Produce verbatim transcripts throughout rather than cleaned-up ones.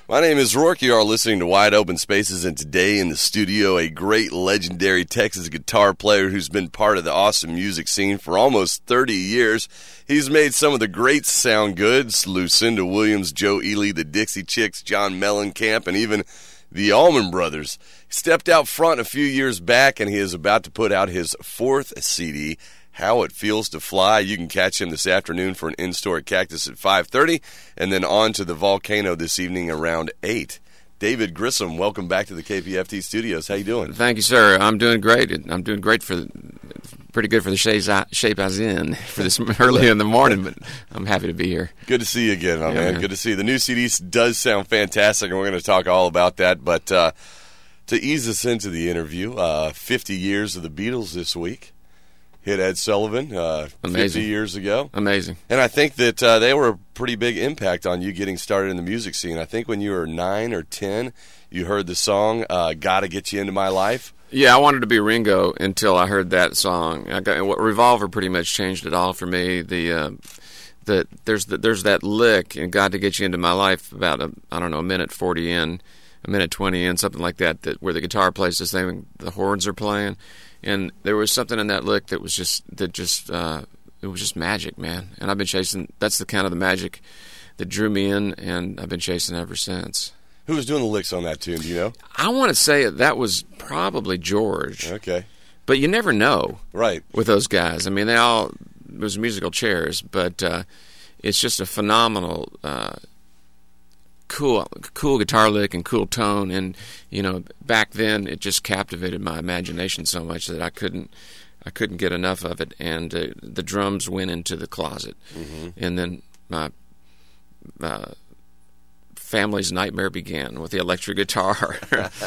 My name is Rourke. You are listening to Wide Open Spaces, and today in the studio, a great legendary Texas guitar player who's been part of the Austin music scene for almost thirty years. He's made some of the greats sound good: Lucinda Williams, Joe Ely, the Dixie Chicks, John Mellencamp, and even the Allman Brothers. He stepped out front a few years back, and he is about to put out his fourth C D, How It Feels to Fly. You can catch him this afternoon for an in-store at Cactus at five thirty, and then on to the Volcano this evening around eight. David Grissom, welcome back to the K P F T studios. How you doing? Thank you, sir. I'm doing great. I'm doing great for, pretty good for the shape I, shape I was in for this early in the morning, but I'm happy to be here. Good to see you again, my yeah, man. man. Good to see you. The new C D does sound fantastic, and we're going to talk all about that. But uh, to ease us into the interview, uh, fifty years of the Beatles this week. Hit Ed Sullivan uh, fifty years ago. Amazing. And I think that uh, they were a pretty big impact on you getting started in the music scene. I think when you were nine or ten, you heard the song, uh, Gotta Get You Into My Life. Yeah, I wanted to be Ringo until I heard that song. I got, Revolver pretty much changed it all for me. The uh, the there's the, there's that lick and "Got to Get You Into My Life" about a, I don't know a minute forty in, a minute twenty in, something like that. That where the guitar plays this thing, the horns are playing, and there was something in that lick that was just that just uh, it was just magic, man. And I've been chasing. That's the kind of the magic that drew me in, and I've been chasing ever since. Who was doing the licks on that tune, do you know? I want to say that was probably George. Okay. But you never know. Right. With those guys. I mean, they all, it was musical chairs, but uh, it's just a phenomenal, uh, cool cool guitar lick and cool tone. And, you know, back then it just captivated my imagination so much that I couldn't I couldn't get enough of it. And uh, the drums went into the closet. Mm-hmm. And then my... Uh, family's nightmare began with the electric guitar.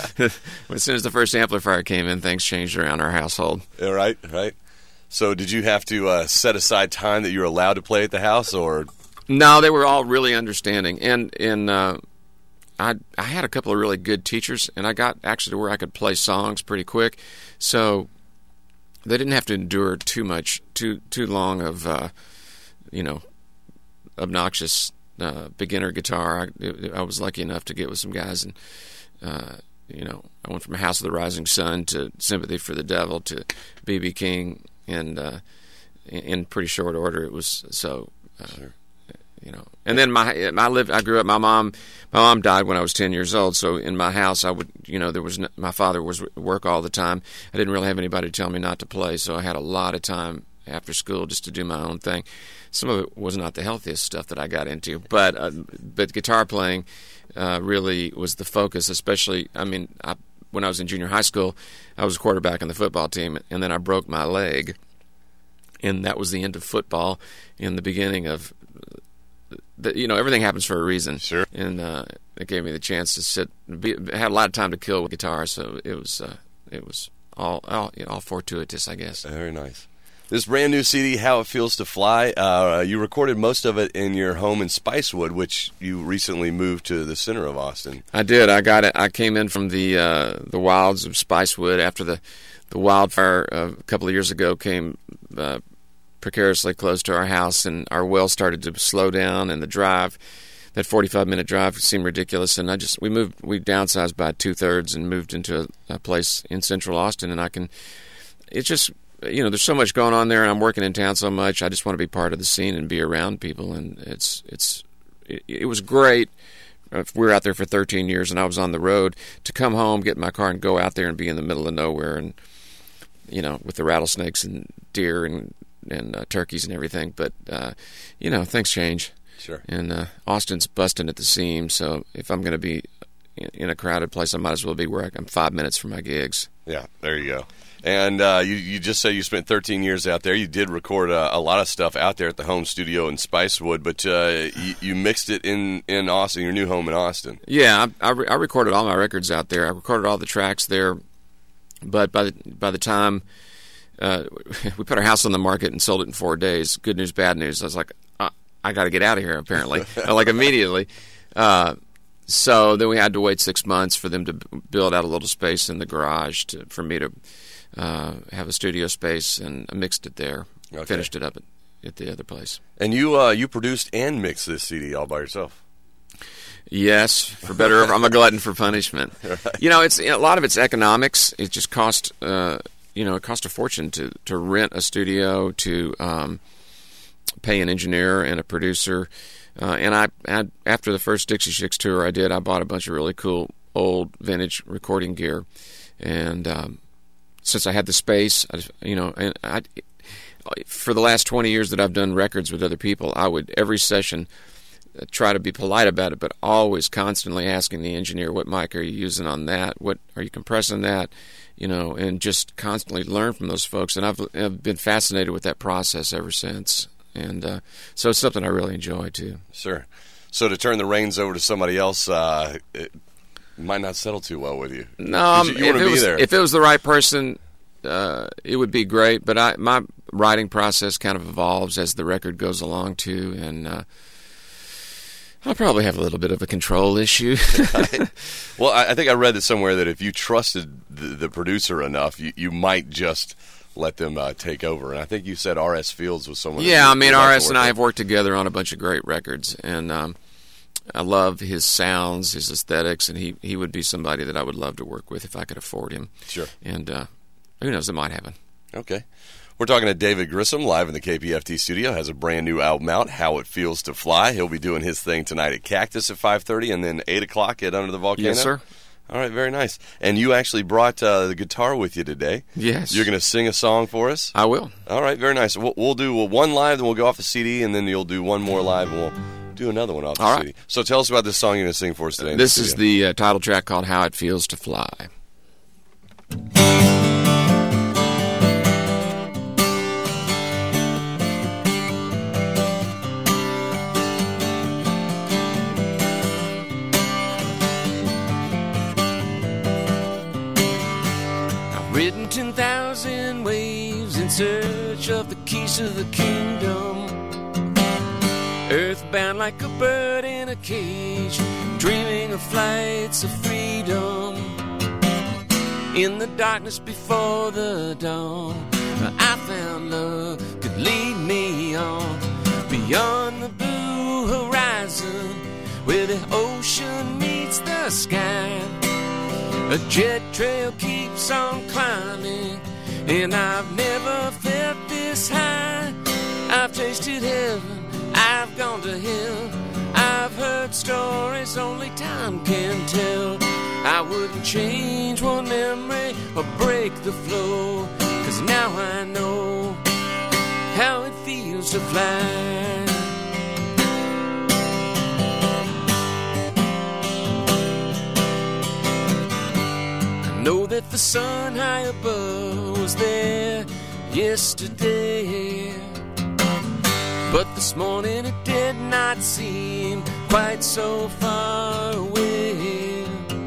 As soon as the first amplifier came in, things changed around our household. Yeah, right, right. So did you have to uh, set aside time that you were allowed to play at the house, or? No, they were all really understanding. And and uh, I I had a couple of really good teachers, and I got actually to where I could play songs pretty quick. So they didn't have to endure too much, too too long of, uh, you know, obnoxious Uh, beginner guitar. I, I was lucky enough to get with some guys, and uh, you know, I went from House of the Rising Sun to Sympathy for the Devil to B B King, and uh, in, in pretty short order. It was so, uh, sure. you know. And then my I lived. I grew up. My mom, my mom died when I was ten years old. So in my house, I would, you know, there was no, my father was at work all the time. I didn't really have anybody to tell me not to play, so I had a lot of time after school just to do my own thing. Some of it was not the healthiest stuff that I got into, but uh, but guitar playing uh, really was the focus. Especially, I mean, I, when I was in junior high school, I was a quarterback on the football team, and then I broke my leg, and that was the end of football and the beginning of, the, you know, everything happens for a reason. Sure. And uh, it gave me the chance to sit. Be, had a lot of time to kill with guitar, so it was uh, it was all all, you know, all fortuitous, I guess. Very nice. This brand new C D, How It Feels to Fly, uh, you recorded most of it in your home in Spicewood, which you recently moved to the center of Austin. I did. I got it. I came in from the uh, the wilds of Spicewood after the the wildfire uh, a couple of years ago came uh, precariously close to our house, and our well started to slow down, and the drive, that forty-five minute drive, seemed ridiculous. And I just we moved we downsized by two thirds and moved into a, a place in central Austin, and I can. It's just. You know, there's so much going on there, and I'm working in town so much. I just want to be part of the scene and be around people, and it's it's it, it was great. We were out there for thirteen years, and I was on the road. To come home, get in my car, and go out there and be in the middle of nowhere, and you know, with the rattlesnakes and deer and and uh, turkeys and everything. But uh, you know, things change. Sure. And uh, Austin's busting at the seams, so if I'm going to be in a crowded place, I might as well be where I'm five minutes from my gigs. Yeah, there you go. And uh, you, you just said you spent thirteen years out there. You did record uh, a lot of stuff out there at the home studio in Spicewood, but uh, you, you mixed it in, in Austin, your new home in Austin. Yeah, I, I, re- I recorded all my records out there. I recorded all the tracks there, but by the, by the time uh, we put our house on the market and sold it in four days, good news, bad news, I was like, I, I got to get out of here, apparently, like immediately. Uh, so then we had to wait six months for them to b- build out a little space in the garage to, for me to uh, have a studio space, and I mixed it there, okay. Finished it up at, at the other place. And you uh, you produced and mixed this C D all by yourself? Yes, for better. I'm a glutton for punishment. Right. You know, it's you know, a lot of it's economics. It just cost, uh, you know, it cost a fortune to, to rent a studio, to um, pay an engineer and a producer. Uh, and I, I, after the first Dixie Chicks tour I did, I bought a bunch of really cool old vintage recording gear. And um, since I had the space, I, you know, and I, for the last twenty years that I've done records with other people, I would every session try to be polite about it, but always constantly asking the engineer, what mic are you using on that? What are you compressing that? You know, and just constantly learn from those folks. And I've, I've been fascinated with that process ever since. And uh, so it's something I really enjoy, too. Sure. So to turn the reins over to somebody else, uh, it might not settle too well with you. No, um, you, you want to be was, there. If it was the right person, uh, it would be great. But I, my writing process kind of evolves as the record goes along, too. And uh, I'll probably have a little bit of a control issue. Well, I think I read it somewhere that if you trusted the, the producer enough, you, you might just let them uh, take over. And I think you said R S Fields was someone. Yeah, I mean, R S and I have worked together on a bunch of great records, and um, I love his sounds, his aesthetics, and he, he would be somebody that I would love to work with if I could afford him. Sure. And uh, who knows, it might happen. Okay. We're talking to David Grissom, live in the K P F T studio. Has a brand new album out, How It Feels to Fly. He'll be doing his thing tonight at Cactus at five thirty, and then eight o'clock at Under the Volcano. Yes, sir. All right, very nice. And you actually brought uh, the guitar with you today. Yes. You're going to sing a song for us? I will. All right, very nice. We'll, we'll do one live, then we'll go off the C D, and then you'll do one more live, and we'll do another one off the All C D. right. So tell us about this song you're going to sing for us today. This the is the uh, title track called How It Feels to Fly. Ridden ten thousand waves in search of the keys to the kingdom. Earthbound like a bird in a cage, dreaming of flights of freedom. In the darkness before the dawn, I found love could lead me on. Beyond the blue horizon, where the ocean meets the sky, a jet trail keeps on climbing, and I've never felt this high. I've tasted heaven, I've gone to hell, I've heard stories only time can tell. I wouldn't change one memory or break the flow, 'cause now I know how it feels to fly. Know that the sun high above was there yesterday, but this morning it did not seem quite so far away.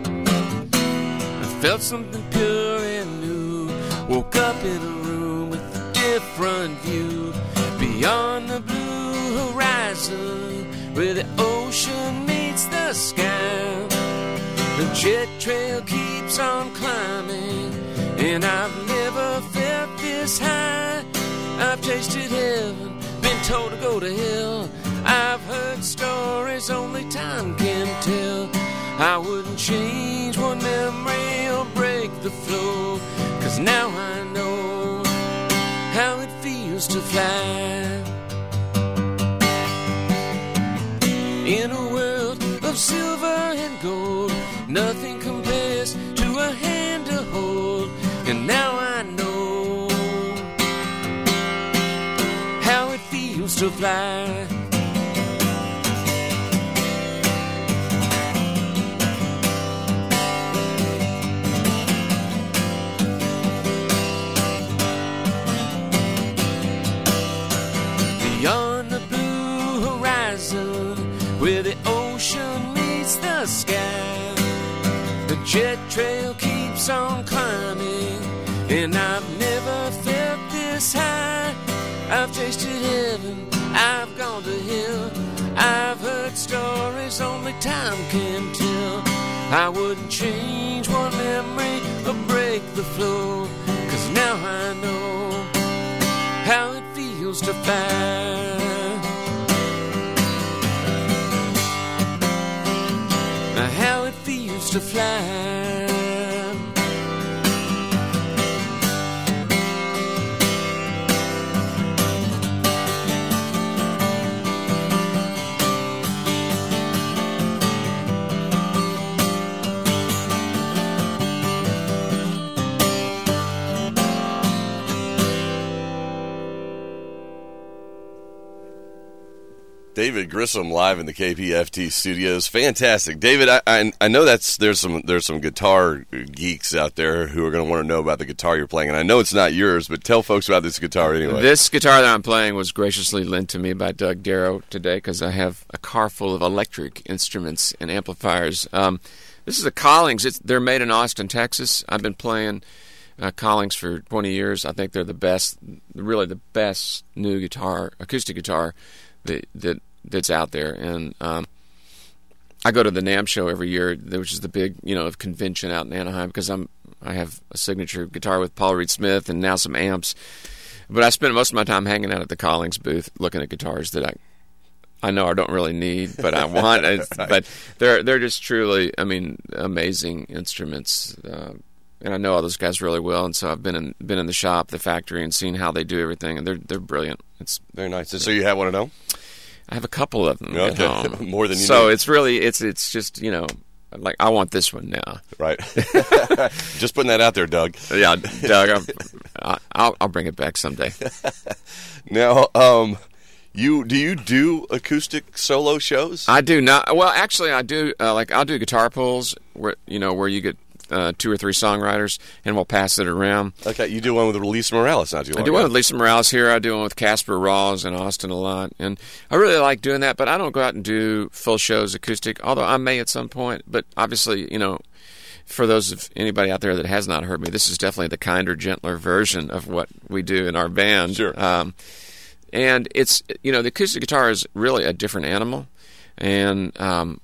I felt something pure and new, woke up in a room with a different view. Beyond the blue horizon, where the ocean meets the sky, the jet trail keeps on climbing, and I've never felt this high. I've tasted heaven, been told to go to hell, I've heard stories only time can tell. I wouldn't change one memory or break the flow, 'cause now I know how it feels to fly. In a world of silver and gold, nothing compares to a hand to hold, and now I know how it feels to fly. Beyond the blue horizon, where the ocean meets the sky, the jet trail keeps on climbing, and I've never felt this high. I've tasted heaven, I've gone to hell, I've heard stories only time can tell. I wouldn't change one memory or break the flow, 'cause now I know how it feels to fly. fields to fly. David Grissom live in the K P F T studios. Fantastic, David. I, I I know that's there's some there's some guitar geeks out there who are going to want to know about the guitar you're playing, and I know it's not yours, but tell folks about this guitar anyway. This guitar that I'm playing was graciously lent to me by Doug Darrow today because I have a car full of electric instruments and amplifiers. Um, this is a Collings. It's, they're made in Austin, Texas. I've been playing uh, Collings for twenty years. I think they're the best, really the best new guitar, acoustic guitar that that that's out there. And um, I go to the NAMM show every year, which is the big, you know, convention out in Anaheim, because I'm I have a signature guitar with Paul Reed Smith and now some amps. But I spend most of my time hanging out at the Collings booth, looking at guitars that I I know I don't really need, but I want. Right. But they're they're just truly, I mean, amazing instruments. Uh, and I know all those guys really well, and so I've been in been in the shop, the factory, and seen how they do everything, and they're they're brilliant. It's very nice. And so you have one of them? I have a couple of them okay. at home. More than you so need. It's really it's it's just, you know, like I want this one now. Right. Just putting that out there, Doug. Yeah, Doug. I'm, I'll I'll bring it back someday. Now, um, you do you do acoustic solo shows? I do not. Well, actually, I do. Uh, like I'll do guitar pulls where you know where you get uh, two or three songwriters and we'll pass it around. Okay, you do one with Lisa Morales, not too long I do ago. one with Lisa Morales here. I do one with Casper Rawls in Austin a lot, and I really like doing that. But I don't go out and do full shows acoustic, although I may at some point. But obviously, you know, for those of anybody out there that has not heard me, this is definitely the kinder, gentler version of what we do in our band. Sure. Um, and it's, you know, the acoustic guitar is really a different animal, and um,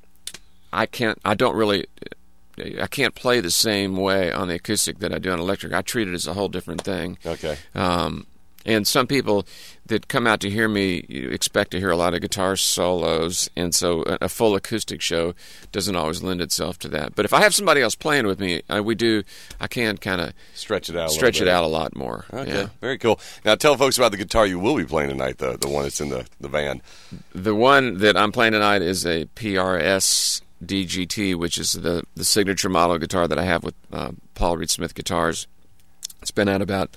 I can't, I don't really. I can't play the same way on the acoustic that I do on electric. I treat it as a whole different thing. Okay. Um, and some people that come out to hear me expect to hear a lot of guitar solos, and so a, a full acoustic show doesn't always lend itself to that. But if I have somebody else playing with me, I, we do. I can kind of stretch it out. A stretch it bit. out a lot more. Okay. Yeah. Very cool. Now tell folks about the guitar you will be playing tonight. The the one that's in the the van. The one that I'm playing tonight is a P R S D G T, which is the, the signature model guitar that I have with uh, Paul Reed Smith guitars. It's been out about,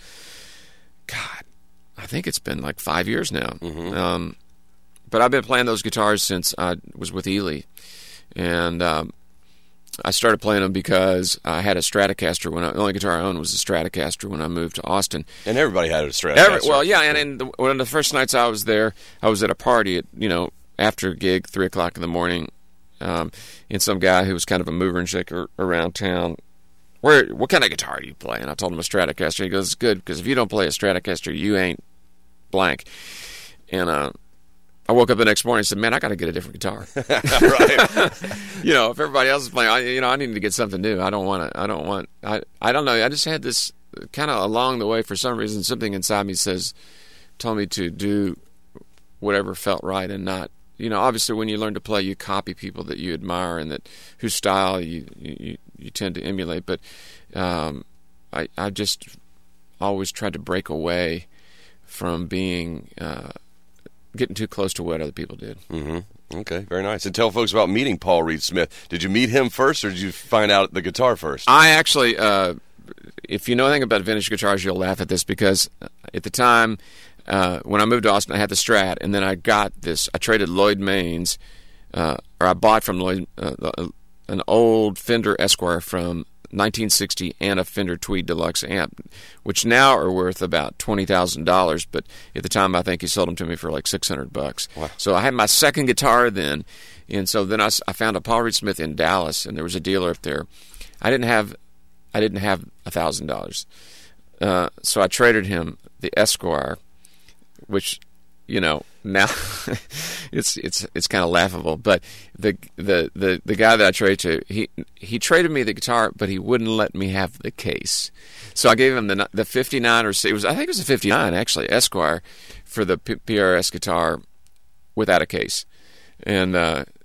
God, I think it's been like five years now. Mm-hmm. Um, but I've been playing those guitars since I was with Ely. And um, I started playing them because I had a Stratocaster. When I, the only guitar I owned was a Stratocaster when I moved to Austin. And everybody had a Stratocaster. Every, well, yeah, and, and the, one of the first nights I was there, I was at a party at, you know, after a gig, three o'clock in the morning. Um, and some guy who was kind of a mover and shaker around town, where what kind of guitar do you play? And I told him a Stratocaster. He goes, good, because if you don't play a Stratocaster, you ain't blank. And uh, I woke up the next morning and said, man, I got to get a different guitar. Right. You know, if everybody else is playing, I, you know, I need to get something new. I don't want to, I don't want, I, I don't know. I just had this kind of along the way, for some reason, something inside me says, told me to do whatever felt right and not, you know, obviously when you learn to play, you copy people that you admire and that whose style you you, you tend to emulate. But um, I I just always tried to break away from being uh, getting too close to what other people did. Mm-hmm. Okay, very nice. And tell folks about meeting Paul Reed Smith. Did you meet him first, or did you find out the guitar first? I actually, uh, if you know anything about vintage guitars, you'll laugh at this, because at the time, Uh, when I moved to Austin, I had the Strat, and then I got this. I traded Lloyd Maines, uh, or I bought from Lloyd uh, an old Fender Esquire from nineteen sixty and a Fender Tweed Deluxe amp, which now are worth about twenty thousand dollars. But at the time, I think he sold them to me for like six hundred bucks. Wow. So I had my second guitar then, and so then I, I found a Paul Reed Smith in Dallas, and there was a dealer up there. I didn't have, I didn't have a thousand dollars, so I traded him the Esquire, which, you know, now it's it's it's kind of laughable. But the the the the guy that I traded to, he he traded me the guitar, but he wouldn't let me have the case. So I gave him the the fifty-nine, or it was I think it was a fifty-nine actually, Esquire, for the P R S guitar without a case. And uh,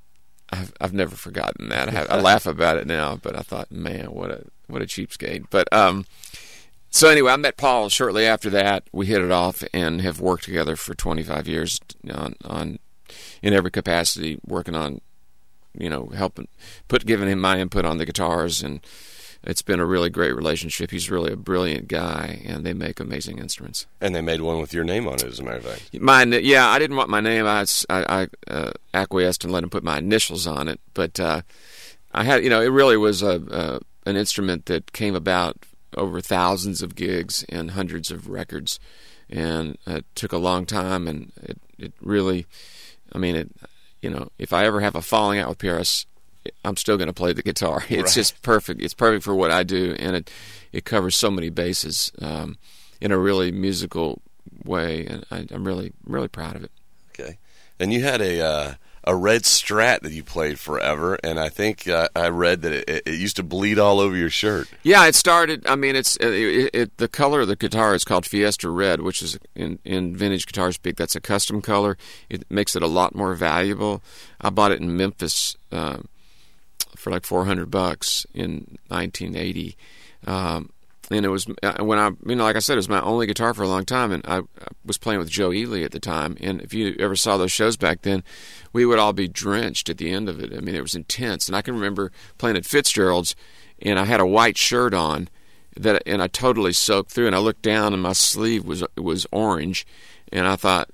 I've, I've never forgotten that. I, have, I laugh about it now, but I thought, man, what a what a cheapskate. But um, so anyway, I met Paul shortly after that. We hit it off and have worked together for twenty-five years on, on in every capacity, working on, you know, helping, put giving him my input on the guitars, and it's been a really great relationship. He's really a brilliant guy, and they make amazing instruments. And they made one with your name on it, as a matter of fact. Mine, yeah, I didn't want my name. I, I, I uh, acquiesced and let him put my initials on it. But uh, I had, you know, it really was a, a an instrument that came about over thousands of gigs and hundreds of records, and it took a long time. And it, it really, I mean, it, you know, if I ever have a falling out with P R S, I'm still going to play the guitar. It's right. just perfect. It's perfect for what I do, and it it covers so many bases um, in a really musical way, and I, I'm really really proud of it. Okay, and you had a uh, a red Strat that you played forever, and I think uh, I read that it, it used to bleed all over your shirt. Yeah, it started. I mean, it's it, it, the color of the guitar is called Fiesta Red, which is in in vintage guitar speak. That's a custom color. It makes it a lot more valuable. I bought it in Memphis. Uh, for like four hundred bucks in nineteen eighty. Um, and it was, when I, you know, like I said, it was my only guitar for a long time, and I, I was playing with Joe Ely at the time, and if you ever saw those shows back then, we would all be drenched at the end of it. I mean, it was intense, and I can remember playing at Fitzgerald's, and I had a white shirt on, that, and I totally soaked through, and I looked down, and my sleeve was was orange, and I thought,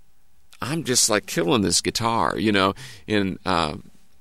I'm just like killing this guitar, you know, and uh,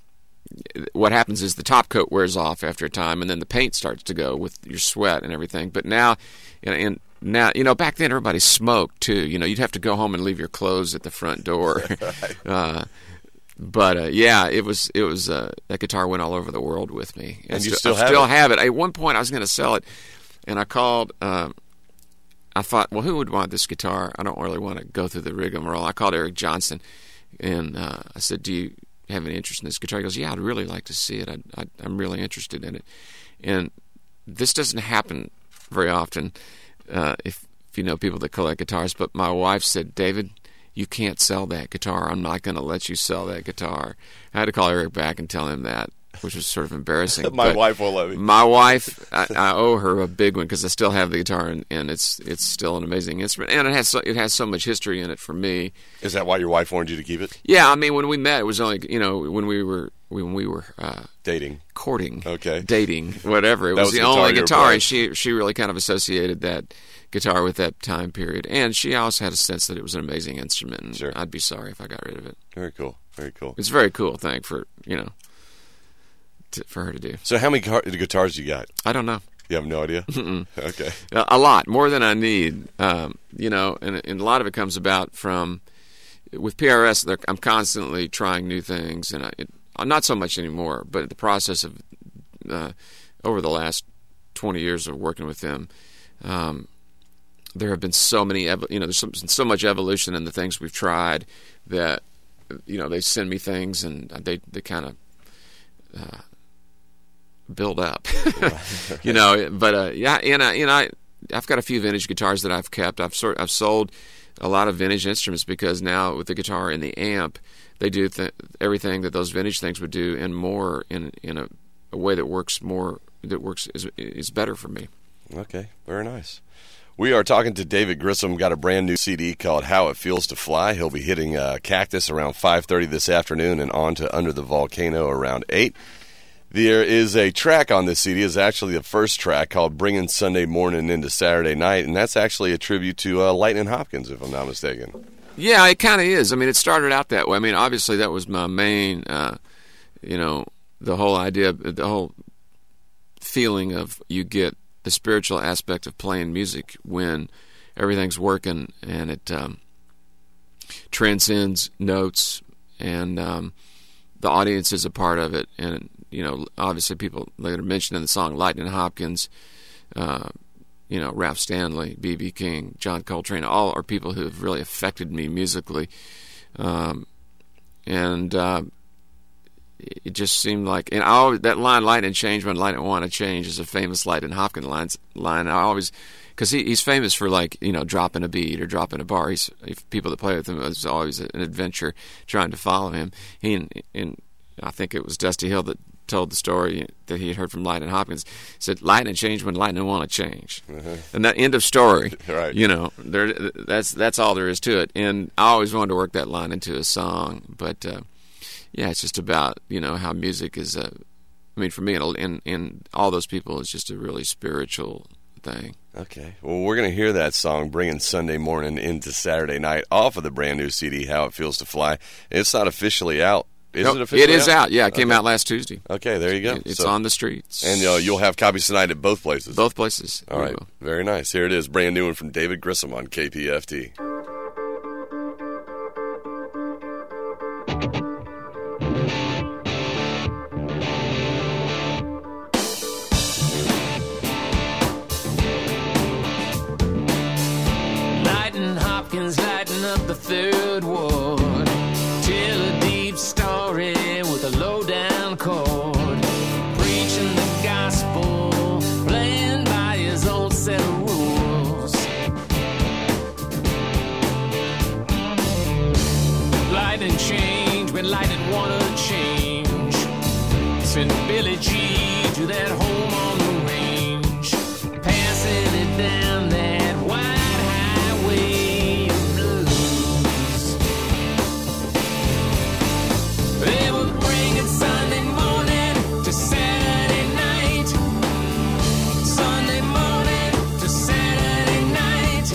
what happens is the top coat wears off after a time, and then the paint starts to go with your sweat and everything. But now, and, and now, you know, back then everybody smoked too. You know, you'd have to go home and leave your clothes at the front door. Right. uh, but uh, yeah, it was it was uh, that guitar went all over the world with me. And I you st- still I have still it? have it. At one point, I was going to sell it, and I called. Um, I thought, well, who would want this guitar? I don't really want to go through the rigmarole. I called Eric Johnson, and uh, I said, do you have any interest in this guitar? He goes, yeah, I'd really like to see it. I, I, I'm really interested in it. And this doesn't happen very often uh, if, if you know people that collect guitars. But my wife said, David, you can't sell that guitar. I'm not going to let you sell that guitar. I had to call Eric back and tell him that, which was sort of embarrassing. My but wife won't let me. My wife, I, I owe her a big one because I still have the guitar, and, and it's it's still an amazing instrument, and it has so, it has so much history in it for me. Is that why your wife wanted you to keep it? Yeah, I mean, when we met, it was only, you know, when we were when we were uh, Dating. courting, Okay. dating, whatever. It That was, was the the guitar only you were guitar, playing. and she she really kind of associated that guitar with that time period, and she also had a sense that it was an amazing instrument. And Sure. I'd be sorry if I got rid of it. Very cool. Very cool. It's a very cool thing for you know to, for her to do. So how many car- guitars you got? I don't know. You have no idea? Okay. A a lot, more than I need. Um, you know, and, and a lot of it comes about from, with P R S, they're- I'm constantly trying new things, and I, it, not so much anymore, but the process of, uh, over the last twenty years of working with them, um, there have been so many, ev- you know, there's so, so much evolution in the things we've tried that, you know, they send me things, and they, they kind of, uh, build up, you know. But uh, yeah, and I, you know, I, I've got a few vintage guitars that I've kept. I've sort, I've sold a lot of vintage instruments because now with the guitar and the amp, they do th- everything that those vintage things would do and more in in a, a way that works more that works is is better for me. Okay. Very nice. We are talking to David Grissom. Got a brand new C D called How It Feels to Fly. He'll be hitting uh, Cactus around five thirty this afternoon and on to Under the Volcano around eight. There is a track on this C D. It's actually the first track called Bringing Sunday Morning into Saturday Night, and that's actually a tribute to uh, Lightning Hopkins, if I'm not mistaken. Yeah, it kind of is. I mean, it started out that way. I mean, obviously that was my main, uh, you know, the whole idea, the whole feeling of you get the spiritual aspect of playing music when everything's working and it um, transcends notes, and um, the audience is a part of it. And, you know, obviously people that are mentioned in the song, Lightning Hopkins, uh, you know, Ralph Stanley, B B King, John Coltrane, all are people who have really affected me musically. Um, and uh, it just seemed like, and I always, that line, lightning change when lightning want to change, is a famous Lightning Hopkins line. line. I always, because he, he's famous for, like, you know, dropping a beat or dropping a bar. He's, if people that play with him, it's always an adventure trying to follow him. He and, and I think it was Dusty Hill that told the story that he had heard from Lightning Hopkins. He said, lightning changed when lightning want to change. Uh-huh. And that end of story, right. you know, there, that's that's all there is to it. And I always wanted to work that line into a song. But, uh, yeah, it's just about, you know, how music is, uh, I mean, for me and, and, and all those people, it's just a really spiritual thing. Okay. Well, we're going to hear that song, bringing Sunday morning into Saturday night, off of the brand new C D, How It Feels to Fly. It's not officially out. Is nope, it officially It is out? out. Yeah, it came okay. out last Tuesday. Okay, there you go. It's so, on the streets. And uh, you'll have copies tonight at both places. Both places. All right. Will. Very nice. Here it is, brand new one from David Grissom on K P F T. Lightning Hopkins lighting up the third ward. Tell a deep story with a low-down chord. Preaching the gospel, playing by his old set of rules. Lightning change when lightning wanna change. Send Billy G to that home on the range, passing it down that wide highway of blues. They were bringing Sunday morning to Saturday night, Sunday morning to Saturday night,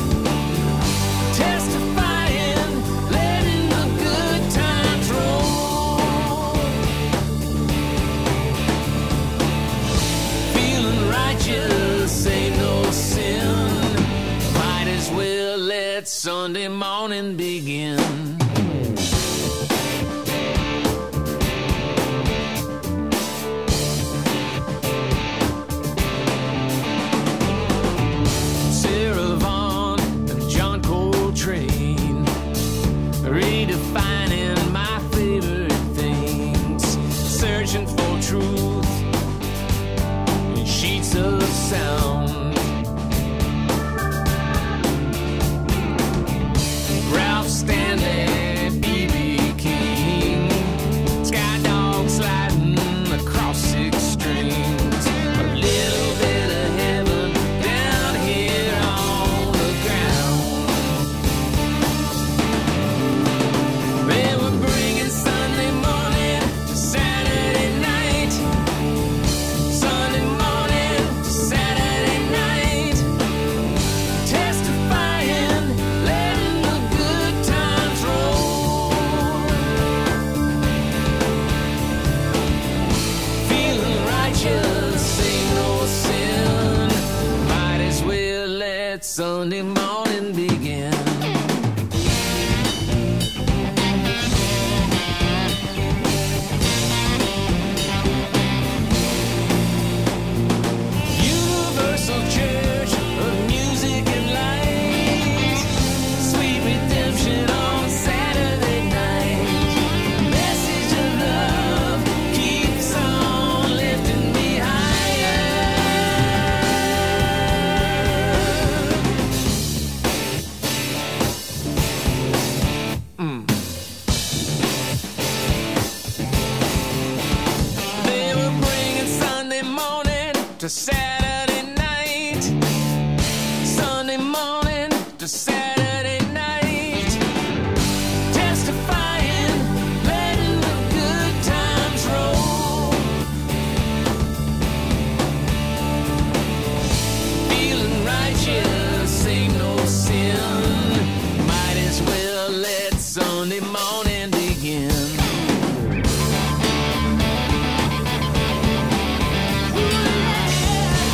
testifying, letting the good times roll. Feeling righteous ain't no sin. Might as well let Sunday morning begin. Sarah Vaughan and John Coltrane, redefining my favorite things, searching for truth in sheets of sound. Ralph Stanley, B B King, Sky Dog sliding across six strings. A little bit of heaven down here on the ground. They were bringing Sunday morning to Saturday night, Sunday morning to Saturday night, testifying, letting the good times roll. Feeling righteous ain't no sin. Might as well let Sunday morning begin. Universal Church of Music and Light, sweet redemption on Saturday night. Message of love keeps on lifting me higher. They were bringing Sunday morning to Saturday night, Sunday morning to Saturday night, testifying, letting the good times roll. Feeling righteous ain't no sin. Might as well let Sunday morning begin. Ooh, yeah.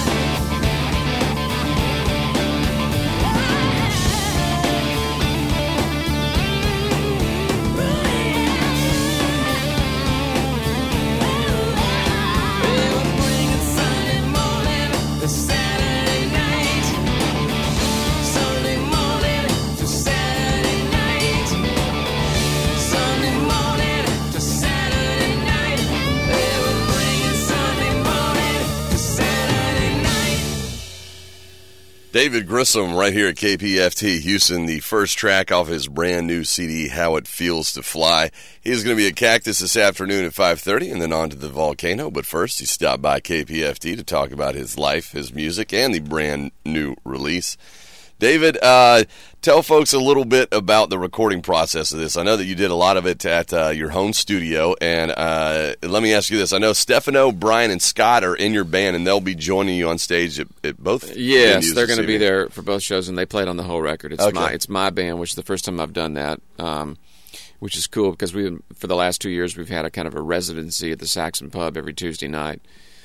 David Grissom right here at K P F T Houston, the first track off his brand new C D, How It Feels to Fly. He's going to be at Cactus this afternoon at five thirty and then on to the Volcano. But first, he stopped by K P F T to talk about his life, his music, and the brand new release. David, uh, tell folks a little bit about the recording process of this. I know that you did a lot of it at uh, your home studio, and uh, let me ask you this. I know Stefano, Brian, and Scott are in your band, and they'll be joining you on stage at, at both Yes, venues they're going to this be evening. there for both shows, and they played on the whole record. It's Okay. my it's my band, which is the first time I've done that, um, which is cool because we for the last two years we've had a kind of a residency at the Saxon Pub every Tuesday night,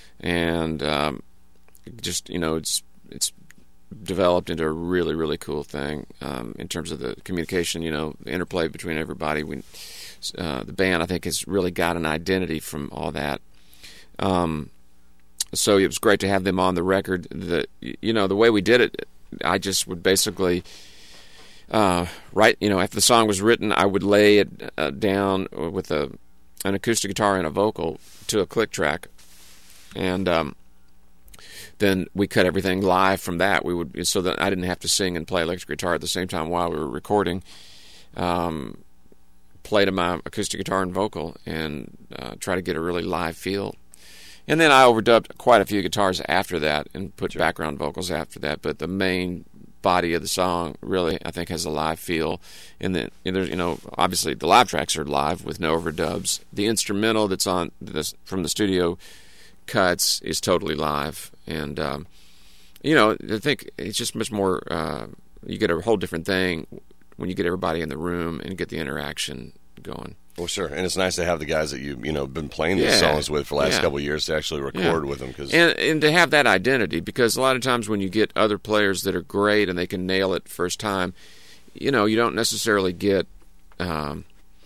and um, just you know it's it's developed into a really, really cool thing um, in terms of the communication, you know, the interplay between everybody. We, uh, the band, I think, has really got an identity from all that. Um, so it was great to have them on the record. The, you know, the way we did it, I just would basically uh, write, you know, after the song was written, I would lay it uh, down with a an acoustic guitar and a vocal to a click track, and um, then we cut everything live from that. We would so that I didn't have to sing and play electric guitar at the same time while we were recording. Um, play to my acoustic guitar and vocal and uh, try to get a really live feel. And then I overdubbed quite a few guitars after that and put sure. background vocals after that. But the main body of the song really, I think, has a live feel. And then, you know, obviously the live tracks are live with no overdubs. The instrumental that's on this, from the studio cuts is totally live. And, um, you know, I think it's just much more, uh, you get a whole different thing when you get everybody in the room and get the interaction going. Well, sure. And it's nice to have the guys that you, you know, been playing these Yeah. songs with for the last Yeah. couple of years to actually record Yeah. with them. Cause And, and to have that identity, because a lot of times when you get other players that are great and they can nail it first time, you know, you don't necessarily get... Um,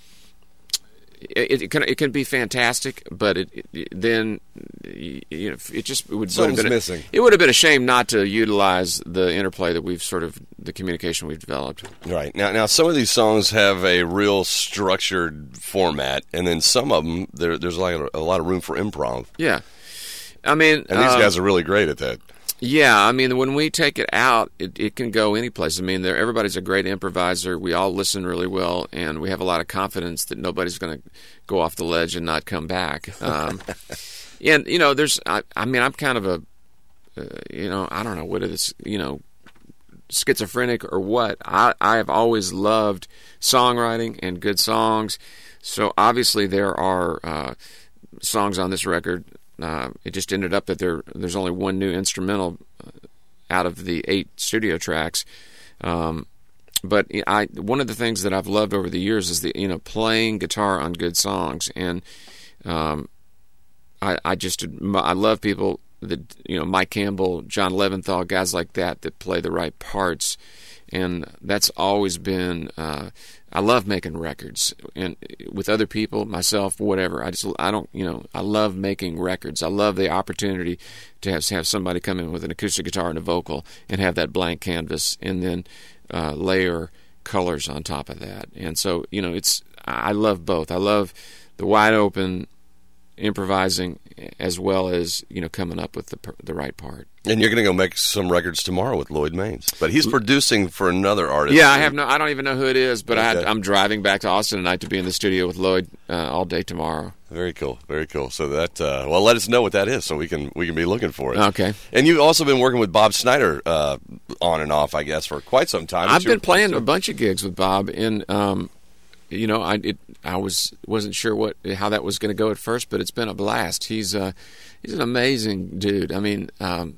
It, it can it can be fantastic, but it, it then you know it just it would, would have Something's been a, missing. It would have been a shame not to utilize the interplay that we've sort of the communication we've developed. Right. Now, now some of these songs have a real structured format, and then some of them, there, there's like a, a lot of room for improv. Yeah, I mean, And these um, guys are really great at that. Yeah, I mean, when we take it out, it, it can go any place. I mean, there, everybody's a great improviser. We all listen really well, and we have a lot of confidence that nobody's going to go off the ledge and not come back. Um, and, you know, there's, I, I mean, I'm kind of a, uh, you know, I don't know what it is, you know, schizophrenic or what. I, I have always loved songwriting and good songs. So obviously there are uh, songs on this record. Uh, it just ended up that there there's only one new instrumental out of the eight studio tracks. Um, but I one of the things that I've loved over the years is the you know playing guitar on good songs, and um, I I just I love people that you know Mike Campbell, John Leventhal, guys like that that play the right parts, and that's always been. Uh, I love making records, and with other people, myself, whatever. I just, I don't, you know, I love making records. I love the opportunity to have have somebody come in with an acoustic guitar and a vocal, and have that blank canvas, and then uh, layer colors on top of that. And so, you know, it's, I love both. I love the wide open improvising as well as you know coming up with the the right part. And you're going to go make some records tomorrow with Lloyd Maines, but he's producing for another artist. Yeah, I have no. I don't even know who it is, but Okay. I had, I'm driving back to Austin tonight to be in the studio with Lloyd uh, all day tomorrow. Very cool, very cool. So that uh, well, let us know what that is, so we can we can be looking for it. Okay. And you've also been working with Bob Snyder uh, on and off, I guess, for quite some time. I've It's your- been playing a bunch of gigs with Bob, and um, you know, I it, I was wasn't sure what how that was going to go at first, but it's been a blast. He's uh, he's an amazing dude. I mean, um,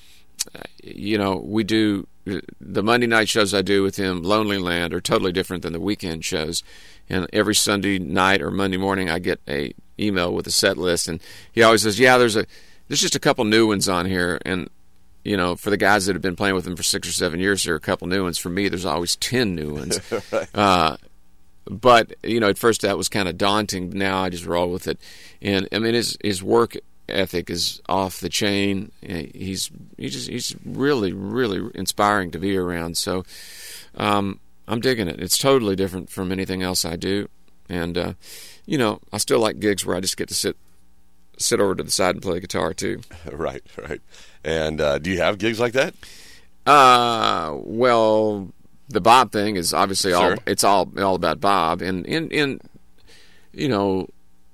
you know, we do the Monday night shows I do with him, Lonely Land, are totally different than the weekend shows. And every Sunday night or Monday morning, I get a email with a set list, and he always says, "Yeah, there's a there's just a couple new ones on here." And you know, for the guys that have been playing with him for six or seven years, there are a couple new ones. For me, there's always ten new ones. Right. uh, but you know, at first that was kind of daunting. Now I just roll with it, and I mean, his his work ethic is off the chain. He's he just he's really really inspiring to be around. So um, I'm digging it. It's totally different from anything else I do, and uh, you know, I still like gigs where I just get to sit sit over to the side and play guitar too. Right, right. And uh, do you have gigs like that? Uh, well, the Bob thing is obviously all Sure. it's all all about Bob, and in in you know,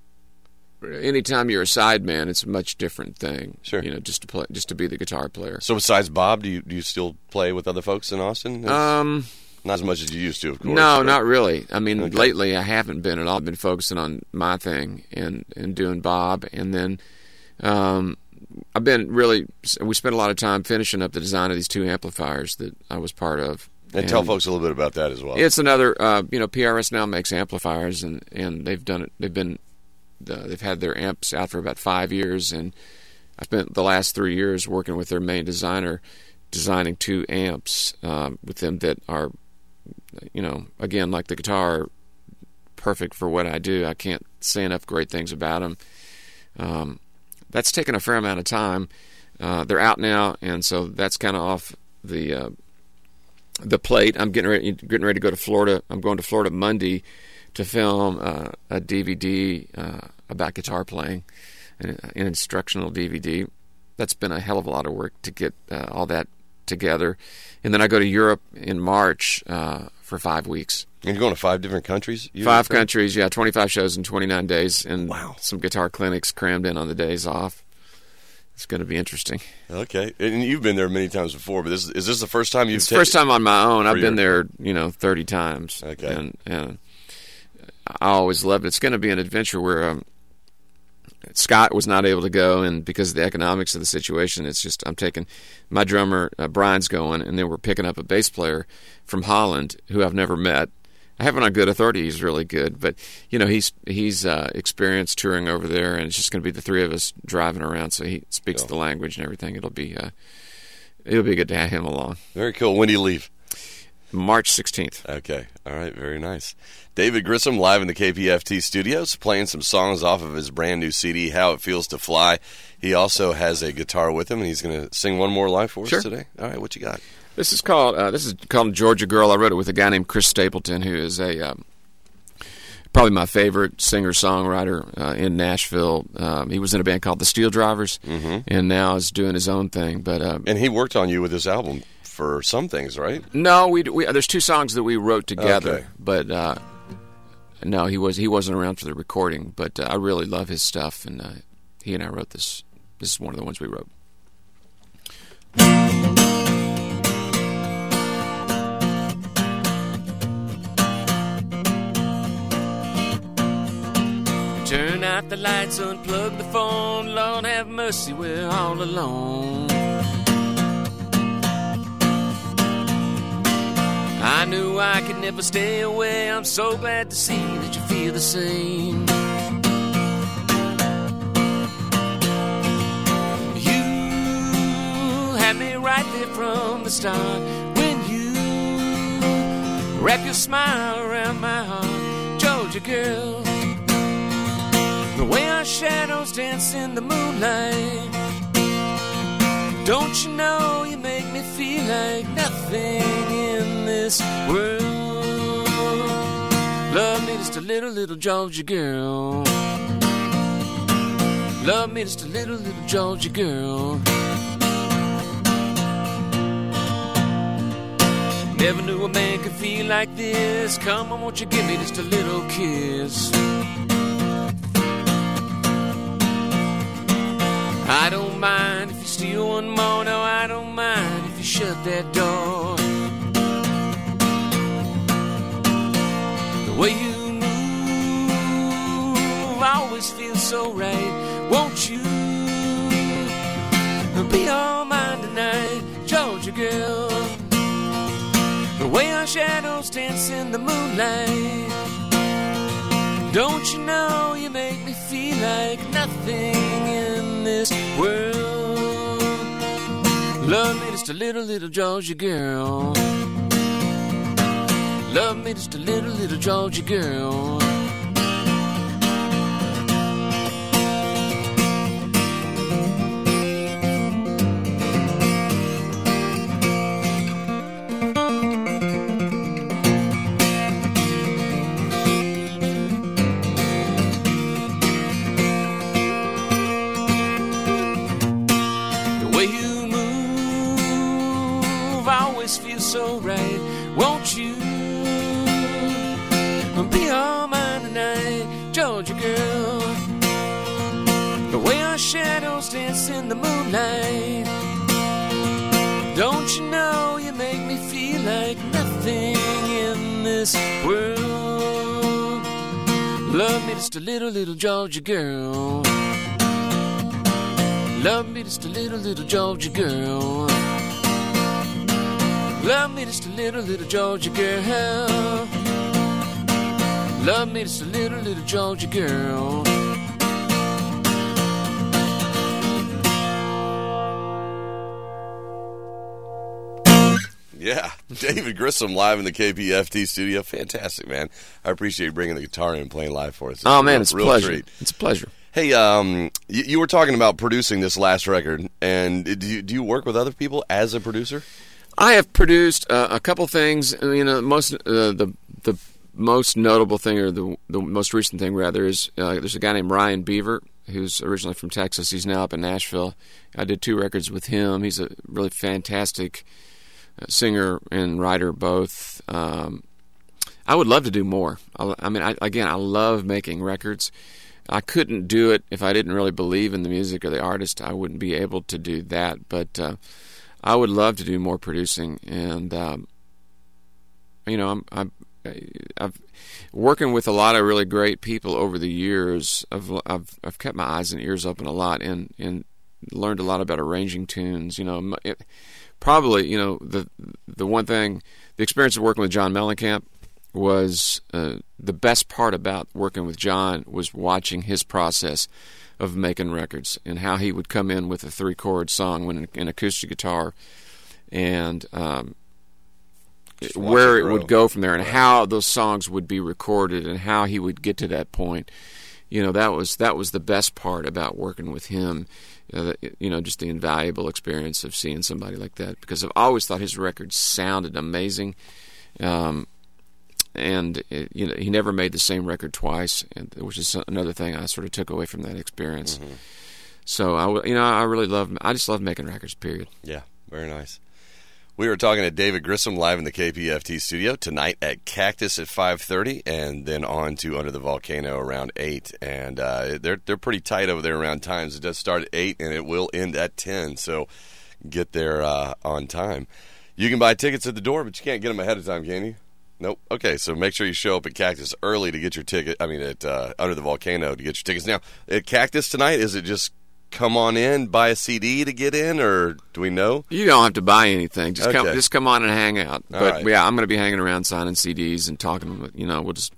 anytime you're a sideman, it's a much different thing. Sure. You know, just to play, just to be the guitar player. So besides Bob, do you do you still play with other folks in Austin? Um, Not as much as you used to, of course. no, but- not really. I mean, Okay. lately I haven't been at all. I've been focusing on my thing and and doing Bob, and then um, I've been really. We spent a lot of time finishing up the design of these two amplifiers that I was part of. And tell folks a little bit about that as well. It's another, uh, you know, P R S now makes amplifiers, and, and they've done it. They've been, uh, they've had their amps out for about five years, and I spent the last three years working with their main designer, designing two amps um, with them that are, you know, again like the guitar, perfect for what I do. I can't say enough great things about them. Um, that's taken a fair amount of time. Uh, they're out now, and so that's kind of off the. Uh, the plate. I'm getting ready getting ready to go to Florida. I'm going to Florida Monday to film uh, a D V D uh, about guitar playing, an, an instructional D V D. That's been a hell of a lot of work to get uh, all that together. And then I go to Europe in March uh, for five weeks. And you're going to five different countries? You Five said? countries, yeah, twenty-five shows in twenty-nine days, and Wow. some guitar clinics crammed in on the days off. It's going to be interesting. Okay. And you've been there many times before, but this, is this the first time you've It's the first ta- time on my own. I've For been your- there, you know, thirty times. Okay. And, and I always loved it. It's going to be an adventure where um, Scott was not able to go, and because of the economics of the situation, it's just I'm taking my drummer, uh, Brian's going, and then we're picking up a bass player from Holland who I've never met. I have it on good authority. He's really good, but you know he's he's uh, experienced touring over there, and it's just going to be the three of us driving around. So he speaks Cool. the language and everything. It'll be uh, it'll be good to have him along. Very cool. When do you leave? March sixteenth. Okay. All right. Very nice. David Grissom live in the K P F T studios, playing some songs off of his brand new C D, How It Feels to Fly. He also has a guitar with him, and he's going to sing one more live for us Sure. today. All right. What you got? This is called uh, this is called Georgia Girl. I wrote it with a guy named Chris Stapleton, who is a um, probably my favorite singer songwriter uh, in Nashville. Um, he was in a band called the Steel Drivers, Mm-hmm. and now is doing his own thing. But uh, And he worked on you with this album for some things, right? no, we, we there's two songs that we wrote together, Okay. but uh, no, he was he wasn't around for the recording. But uh, I really love his stuff, and uh, he and I wrote this. This is one of the ones we wrote. Turn out the lights, unplug the phone. Lord have mercy, we're all alone. I knew I could never stay away. I'm so glad to see that you feel the same. You had me right there from the start. When you wrap your smile around my heart, Georgia girl. The way our shadows dance in the moonlight. Don't you know you make me feel like nothing in this world. Love me just a little, little Georgia girl. Love me just a little, little Georgia girl. Never knew a man could feel like this. Come on, won't you give me just a little kiss? I don't mind if you steal one more. No, I don't mind if you shut that door. The way you move, I always feel so right. Won't you be all mine tonight, Georgia girl? The way our shadows dance in the moonlight. Don't you know you make me feel like nothing in this world. Love me just a little, little Georgia girl. Love me just a little, little Georgia girl. this feels so right. Won't you be all mine tonight, Georgia girl? The way our shadows dance in the moonlight. Don't you know you make me feel like nothing in this world? Love me just a little, little Georgia girl. Love me just a little, little Georgia girl. Love me just a little, little Georgia girl. Love me just a little, little Georgia girl. Yeah, David Grissom live in the K P F T studio. Fantastic, man. I appreciate you bringing the guitar in and playing live for us. It's oh, a man, real, it's a real pleasure. treat. It's a pleasure. Hey, um, you, you were talking about producing this last record, and do you, do you work with other people as a producer? I have produced uh, a couple things. You know, most uh, the the most notable thing, or the the most recent thing rather, is uh, there's a guy named Ryan Beaver who's originally from Texas. He's now up in Nashville. I did two records with him. He's a really fantastic singer and writer both. Um, I would love to do more. I, I mean, I, again, I love making records. I couldn't do it if I didn't really believe in the music or the artist. I wouldn't be able to do that. But uh, I would love to do more producing. And um, you know, I'm, I'm I've working with a lot of really great people over the years. I've I've, I've kept my eyes and ears open a lot, and and learned a lot about arranging tunes. You know. It, Probably, you know, the the one thing, the experience of working with John Mellencamp was uh, the best part about working with John was watching his process of making records and how he would come in with a three-chord song when an acoustic guitar and um, where it, it would go from there and how those songs would be recorded and how he would get to that point. You know, that was that was the best part about working with him. Uh, you know, just the invaluable experience of seeing somebody like that, because I've always thought his records sounded amazing, um, and it, you know, he never made the same record twice, and, which is another thing I sort of took away from that experience. Mm-hmm. So I, you know, I really love, I just love making records. Period. Yeah, very nice. We were talking to David Grissom live in the K P F T studio tonight at Cactus at five thirty, and then on to Under the Volcano around eight. And uh, they're they're pretty tight over there around times. It does start at eight, and it will end at ten, so get there uh, on time. You can buy tickets at the door, but you can't get them ahead of time, can you? Nope. Okay, so make sure you show up at Cactus early to get your ticket. I mean, at uh, Under the Volcano to get your tickets. Now, at Cactus tonight, is it just come on in, buy a C D to get in, or do we know? You don't have to buy anything. Just okay. come, just come on and hang out. All but right. yeah, I'm going to be hanging around signing C Ds and talking. You know, we'll just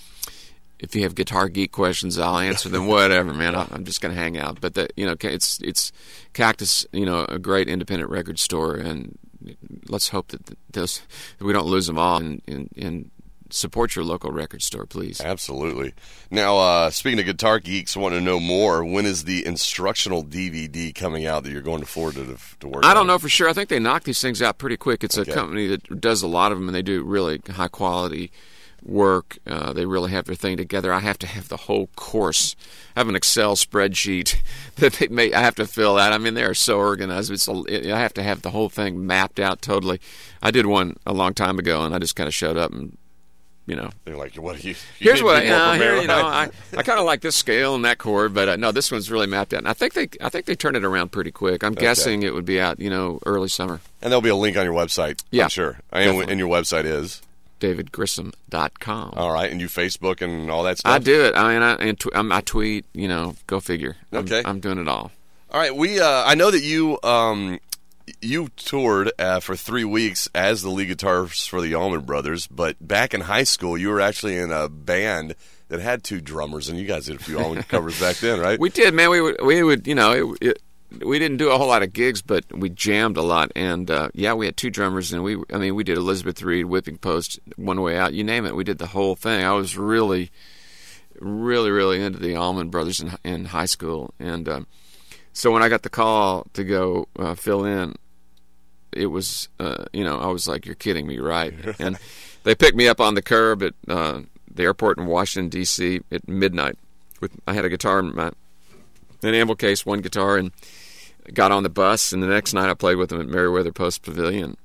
if you have Guitar Geek questions, I'll answer them. Whatever, man. I'm just going to hang out. But the, you know, it's it's Cactus. You know, a great independent record store, and let's hope that those that we don't lose them all. And, and, and support your local record store, please. Absolutely. Now, uh, speaking of Guitar Geeks, want to know more. When is the instructional D V D coming out that you're going to forward to, to work I on? don't know for sure. I think they knock these things out pretty quick. It's okay. a company that does a lot of them, and they do really high-quality work. Uh, they really have their thing together. I have to have the whole course. I have an Excel spreadsheet that they may, I have to fill out. I mean, they are so organized. It's a, it, I have to have the whole thing mapped out totally. I did one a long time ago, and I just kind of showed up and You know, they're like, what are you? you here's what I, uh, here, right? you know. I, I kind of like this scale and that chord, but uh, no, this one's really mapped out. And I think they, I think they turned it around pretty quick. I'm okay. guessing it would be out, you know, early summer. And there'll be a link on your website. Yeah, I'm sure. And, and your website is david grissom dot com. All right, and you Facebook and all that stuff. I do it. I mean, I, and tw- I tweet. You know, go figure. I'm, okay, I'm doing it all. All right, we. Uh, I know that you. Um, You toured uh, for three weeks as the lead guitarist for the Allman Brothers, but back in high school, you were actually in a band that had two drummers, and you guys did a few Allman covers back then, right? We did, man. We would, we would, you know, it, it, we didn't do a whole lot of gigs, but we jammed a lot, and uh, yeah, we had two drummers, and we, I mean, we did Elizabeth Reed, Whipping Post, One Way Out, you name it. We did the whole thing. I was really, really, really into the Allman Brothers in, in high school, and um, so when I got the call to go uh, fill in, it was, uh, you know, I was like, you're kidding me, right? And they picked me up on the curb at uh, the airport in Washington, D C at midnight. With I had a guitar in my, an amble case, one guitar, and got on the bus. And the next night I played with them at Meriwether Post Pavilion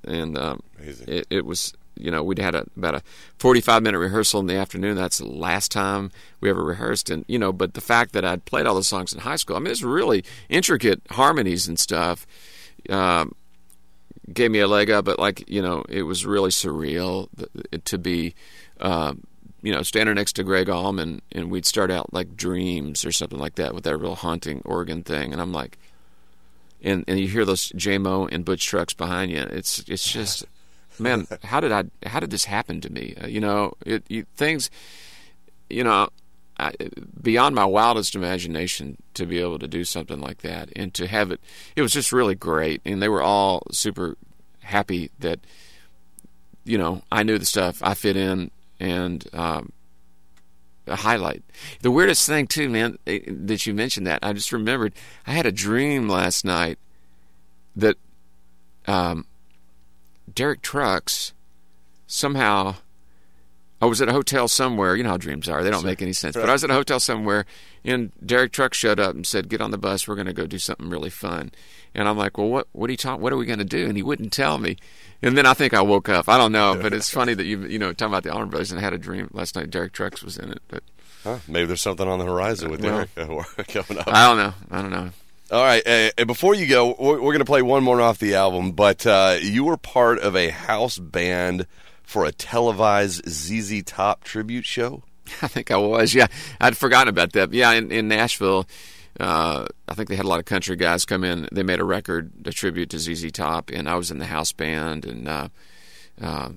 and um, Amazing. It, it was, you know, we'd had a, about a forty-five minute rehearsal in the afternoon. That's the last time we ever rehearsed. And, you know, but the fact that I'd played all the songs in high school, I mean, it's really intricate harmonies and stuff, um, gave me a leg up. But, like, you know, it was really surreal to be, um, you know, standing next to Greg Allman, and we'd start out like Dreams or something like that with that real haunting organ thing. And I'm like, and, and you hear those J M O and Butch trucks behind you. It's it's just... Man, how did I? How did this happen to me? Uh, you know, it, you, things, you know, I, beyond my wildest imagination to be able to do something like that and to have it. It was just really great, and they were all super happy that, you know, I knew the stuff, I fit in, and um, a highlight. The weirdest thing too, man, that you mentioned that I just remembered. I had a dream last night that. Um, Derek Trucks, somehow, I was at a hotel somewhere. You know how dreams are. They don't make any sense. But I was at a hotel somewhere, and Derek Trucks showed up and said, get on the bus. We're going to go do something really fun. And I'm like, well, what What are, you talk, what are we going to do? And he wouldn't tell me. And then I think I woke up. I don't know. But it's funny that, you you know, talking about the Allman Brothers, and I had a dream last night Derek Trucks was in it. But Huh, maybe there's something on the horizon with well, Derek coming up. I don't know. I don't know. All right, uh, before you go, we're, we're going to play one more off the album, but uh, you were part of a house band for a televised Z Z Top tribute show? I think I was, yeah. I'd forgotten about that. Yeah, in, in Nashville, uh, I think they had a lot of country guys come in. They made a record, a tribute to Z Z Top, and I was in the house band, and uh, uh,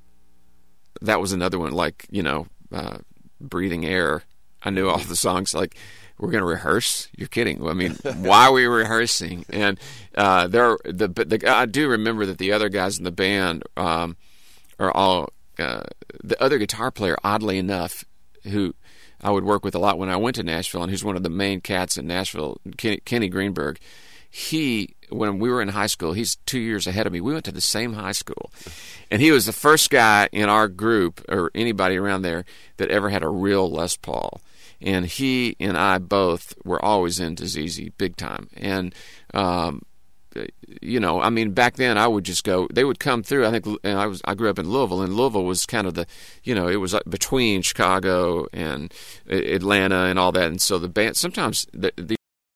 that was another one, like, you know, uh, Breathing Air. I knew all the songs, like... We're going to rehearse? You're kidding. I mean, why are we rehearsing? And uh, there, the, the I do remember that the other guys in the band um, are all uh, the other guitar player. Oddly enough, who I would work with a lot when I went to Nashville, and who's one of the main cats in Nashville, Kenny, Kenny Greenberg. He, when we were in high school, he's two years ahead of me. We went to the same high school, and he was the first guy in our group or anybody around there that ever had a real Les Paul. And he and I both were always into Z Z big time. And, um, you know, I mean, back then I would just go, they would come through. I think, and I was, I grew up in Louisville, and Louisville was kind of the, you know, it was between Chicago and Atlanta and all that. And so the band, sometimes the, the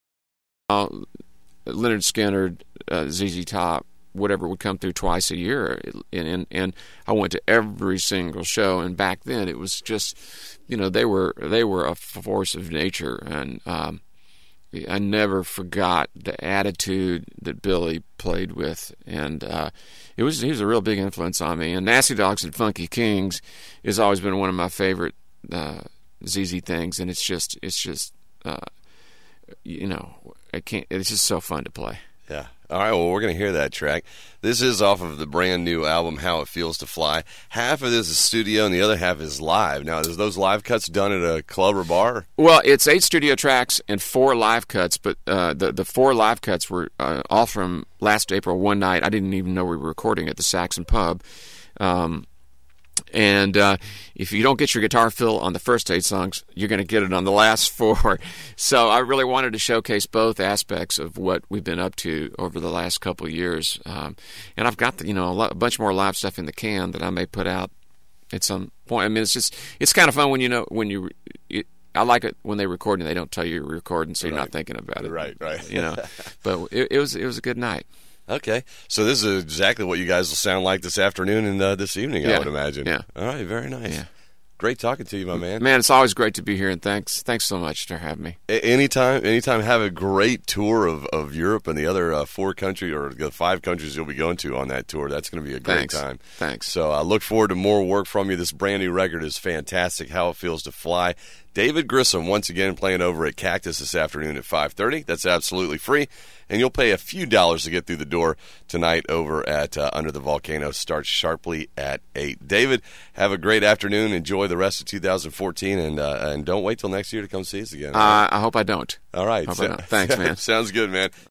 uh, Leonard Skinner, uh, Z Z Top, whatever would come through twice a year, and, and and I went to every single show. And back then it was just, you know, they were they were a force of nature, and um, I never forgot the attitude that Billy played with, and uh, it was he was a real big influence on me. And Nasty Dogs and Funky Kings has always been one of my favorite uh, Z Z things, and it's just it's just uh, you know, I can't. It's just so fun to play. Yeah. All right, well, we're going to hear that track. This is off of the brand new album, How It Feels to Fly. Half of this is studio, and the other half is live. Now, is those live cuts done at a club or bar? Well, it's eight studio tracks and four live cuts, but uh, the, the four live cuts were uh, all from last April, one night. I didn't even know we were recording at the Saxon Pub. Um, and uh, if you don't get your guitar fill on the first eight songs, you're going to get it on the last four. So I really wanted to showcase both aspects of what we've been up to over the last couple of years. Um, and I've got, the, you know, a, lot, a bunch more live stuff in the can that I may put out at some point. I mean, it's just, it's kind of fun when you know, when you, it, I like it when they record and they don't tell you you're recording, so you're right. not thinking about it. Right, right. You know, but it, it was, it was a good night. Okay, so this is exactly what you guys will sound like this afternoon and uh, this evening, yeah. I would imagine. Yeah. All right, very nice. Yeah. Great talking to you, my man. Man, it's always great to be here, and thanks thanks so much for having me. A- anytime, anytime. Have a great tour of, of Europe and the other uh, four countries or the five countries you'll be going to on that tour. That's going to be a great thanks. time. Thanks. So I look forward to more work from you. This brand new record is fantastic, How It Feels to Fly. David Grissom, once again, playing over at Cactus this afternoon at five thirty. That's absolutely free. And you'll pay a few dollars to get through the door tonight over at uh, Under the Volcano. Starts sharply at eight. David, have a great afternoon. Enjoy the rest of two thousand fourteen, and uh, and don't wait till next year to come see us again. Uh, I hope I don't. All right. Hope I don't. Thanks, man. Sounds good, man.